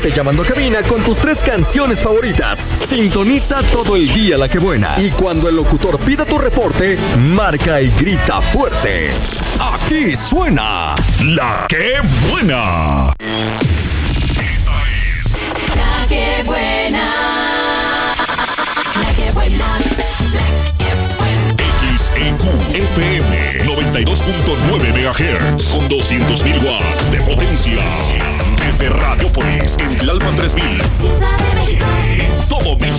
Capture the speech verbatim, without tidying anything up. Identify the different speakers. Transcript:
Speaker 1: Te llamando a cabina con tus tres canciones favoritas. Sintoniza todo el día La Que Buena. Y cuando el locutor pida tu reporte, marca y grita fuerte. Aquí suena La Que Buena.
Speaker 2: Esta es La Que Buena. La Que Buena.
Speaker 3: X E Q F M noventa y dos punto nueve megahertz con doscientos mil watts de potencia. Desde Radiopolis en Tlalpan tres mil. En todo México.